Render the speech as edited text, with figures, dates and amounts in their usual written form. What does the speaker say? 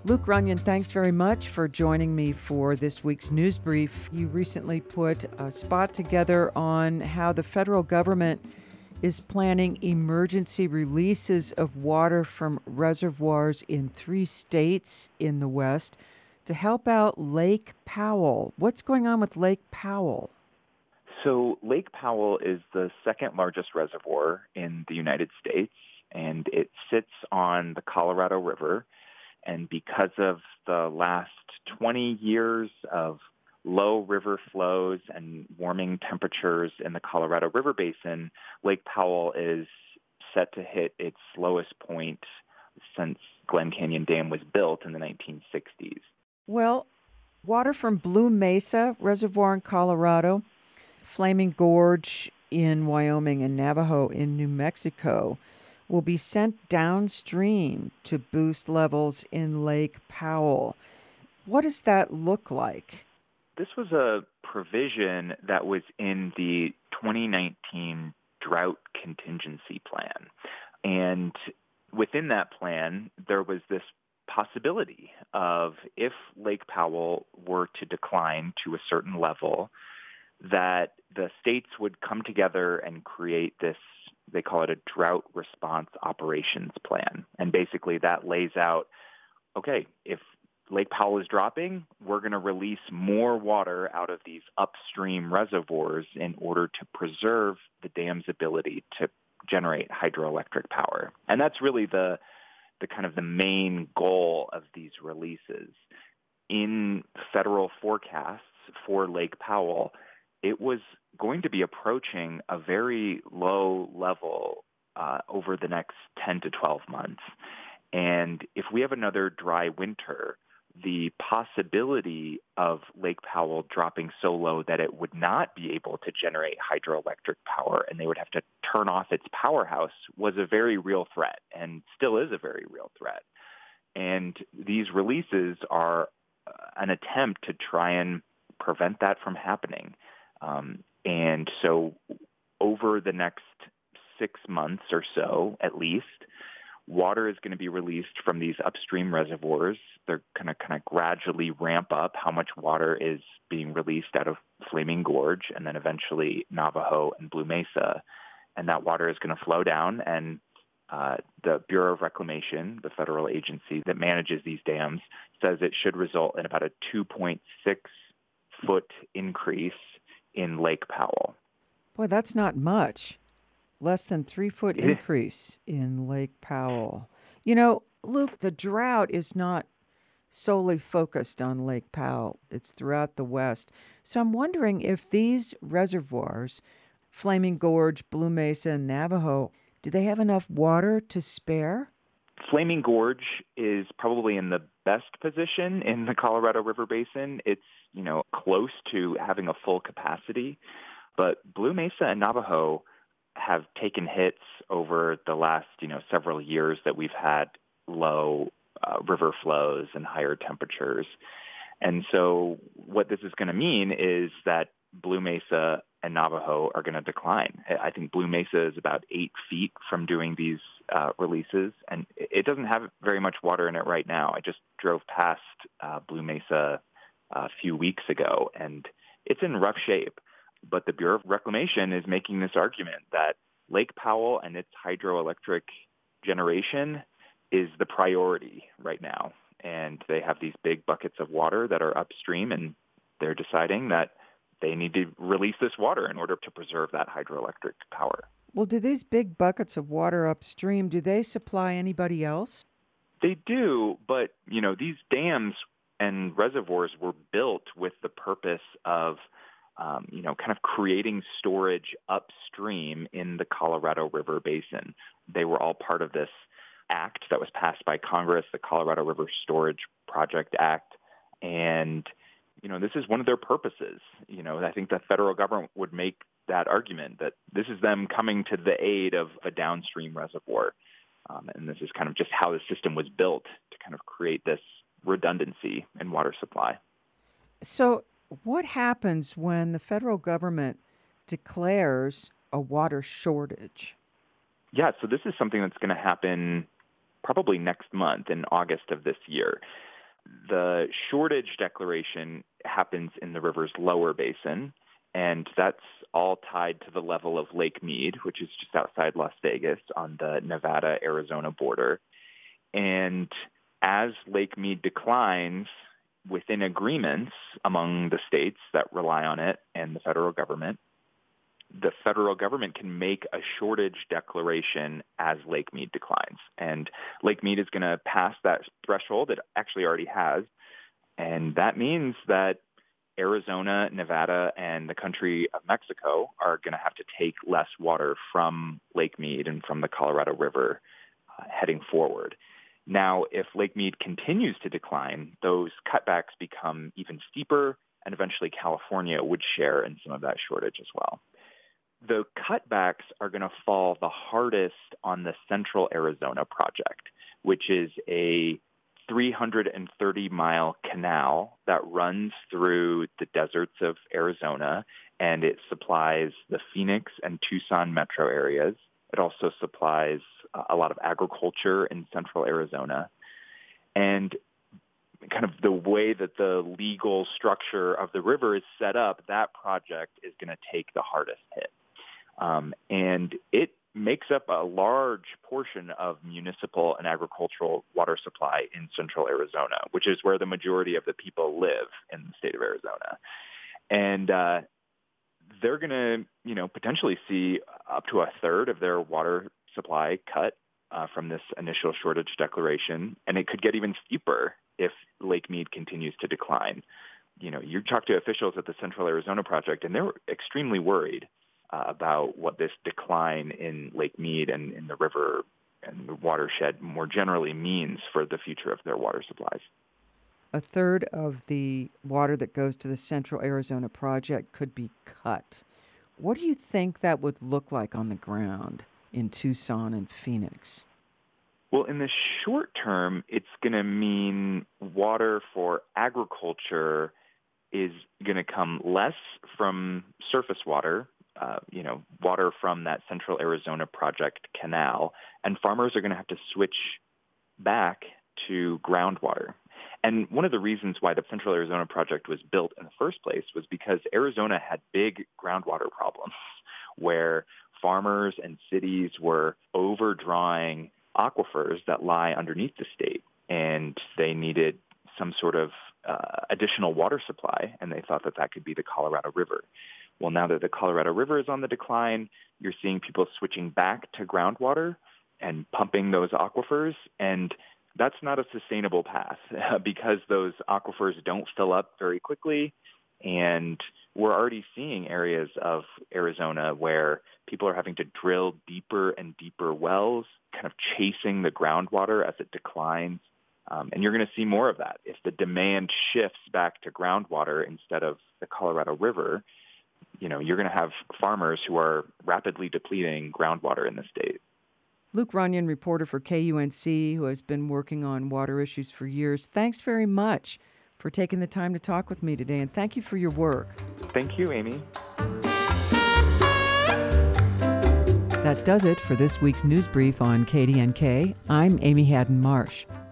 Luke Runyon, thanks very much for joining me for this week's news brief. You recently put a spot together on how the federal government is planning emergency releases of water from reservoirs in 3 states in the West to help out Lake Powell. What's going on with Lake Powell? So Lake Powell is the second largest reservoir in the United States, and it sits on the Colorado River. And because of the last 20 years of low river flows and warming temperatures in the Colorado River Basin, Lake Powell is set to hit its lowest point since Glen Canyon Dam was built in the 1960s. Well, water from Blue Mesa Reservoir in Colorado, Flaming Gorge in Wyoming, and Navajo in New Mexico will be sent downstream to boost levels in Lake Powell. What does that look like? This was a provision that was in the 2019 drought contingency plan. And within that plan, there was this possibility of if Lake Powell were to decline to a certain level, that the states would come together and create this, they call it a drought response operations plan. And basically that lays out, okay, if Lake Powell is dropping, we're going to release more water out of these upstream reservoirs in order to preserve the dam's ability to generate hydroelectric power. And that's really the kind of the main goal of these releases. In federal forecasts for Lake Powell, it was going to be approaching a very low level over the next 10 to 12 months. And if we have another dry winter, the possibility of Lake Powell dropping so low that it would not be able to generate hydroelectric power and they would have to turn off its powerhouse was a very real threat and still is a very real threat. And these releases are an attempt to try and prevent that from happening. And so over the next 6 months or so, at least, water is going to be released from these upstream reservoirs. They're going to kind of gradually ramp up how much water is being released out of Flaming Gorge and then eventually Navajo and Blue Mesa. And that water is going to flow down, and the Bureau of Reclamation, the federal agency that manages these dams, says it should result in about a 2.6-foot increase in Lake Powell. Boy, that's not much. Less than 3-foot increase in Lake Powell. You know, Luke, the drought is not solely focused on Lake Powell. It's throughout the West. So I'm wondering if these reservoirs, Flaming Gorge, Blue Mesa, and Navajo, do they have enough water to spare? Flaming Gorge is probably in the best position in the Colorado River Basin. It's, close to having a full capacity. But Blue Mesa and Navajo have taken hits over the last, several years that we've had low river flows and higher temperatures. And so what this is going to mean is that Blue Mesa and Navajo are going to decline. I think Blue Mesa is about 8 feet from doing these releases, and it doesn't have very much water in it right now. I just drove past Blue Mesa a few weeks ago, and it's in rough shape. But the Bureau of Reclamation is making this argument that Lake Powell and its hydroelectric generation is the priority right now. And they have these big buckets of water that are upstream, and they're deciding that they need to release this water in order to preserve that hydroelectric power. Well, do these big buckets of water upstream, do they supply anybody else? They do, but, these dams and reservoirs were built with the purpose of kind of creating storage upstream in the Colorado River Basin. They were all part of this act that was passed by Congress, the Colorado River Storage Project Act. And, this is one of their purposes. I think the federal government would make that argument that this is them coming to the aid of a downstream reservoir. And this is kind of just how the system was built to kind of create this redundancy in water supply. So what happens when the federal government declares a water shortage? Yeah, so this is something that's going to happen probably next month in August of this year. The shortage declaration happens in the river's lower basin, and that's all tied to the level of Lake Mead, which is just outside Las Vegas on the Nevada-Arizona border. And as Lake Mead declines, within agreements among the states that rely on it and the federal government can make a shortage declaration as Lake Mead declines. And Lake Mead is going to pass that threshold. It actually already has. And that means that Arizona, Nevada, and the country of Mexico are going to have to take less water from Lake Mead and from the Colorado River heading forward. Now, if Lake Mead continues to decline, those cutbacks become even steeper, and eventually California would share in some of that shortage as well. The cutbacks are going to fall the hardest on the Central Arizona Project, which is a 330-mile canal that runs through the deserts of Arizona, and it supplies the Phoenix and Tucson metro areas. It also supplies a lot of agriculture in Central Arizona. And kind of the way that the legal structure of the river is set up, that project is going to take the hardest hit. And it makes up a large portion of municipal and agricultural water supply in Central Arizona, which is where the majority of the people live in the state of Arizona. And they're going to, potentially see up to a third of their water supply cut from this initial shortage declaration, and it could get even steeper if Lake Mead continues to decline. You talk to officials at the Central Arizona Project, and they're extremely worried about what this decline in Lake Mead and in the river and the watershed more generally means for the future of their water supplies. A third of the water that goes to the Central Arizona Project could be cut. What do you think that would look like on the ground in Tucson and Phoenix? Well, in the short term, it's going to mean water for agriculture is going to come less from surface water, water from that Central Arizona Project canal, and farmers are going to have to switch back to groundwater. And one of the reasons why the Central Arizona Project was built in the first place was because Arizona had big groundwater problems where farmers and cities were overdrawing aquifers that lie underneath the state, and they needed some sort of additional water supply, and they thought that could be the Colorado River. Well, now that the Colorado River is on the decline, you're seeing people switching back to groundwater and pumping those aquifers, and that's not a sustainable path because those aquifers don't fill up very quickly, and we're already seeing areas of Arizona where people are having to drill deeper and deeper wells, kind of chasing the groundwater as it declines. And you're going to see more of that. If the demand shifts back to groundwater instead of the Colorado River, you're going to have farmers who are rapidly depleting groundwater in the state. Luke Runyon, reporter for KUNC, who has been working on water issues for years. Thanks very much for taking the time to talk with me today, and thank you for your work. Thank you, Amy. That does it for this week's news brief on KDNK. I'm Amy Haddon Marsh.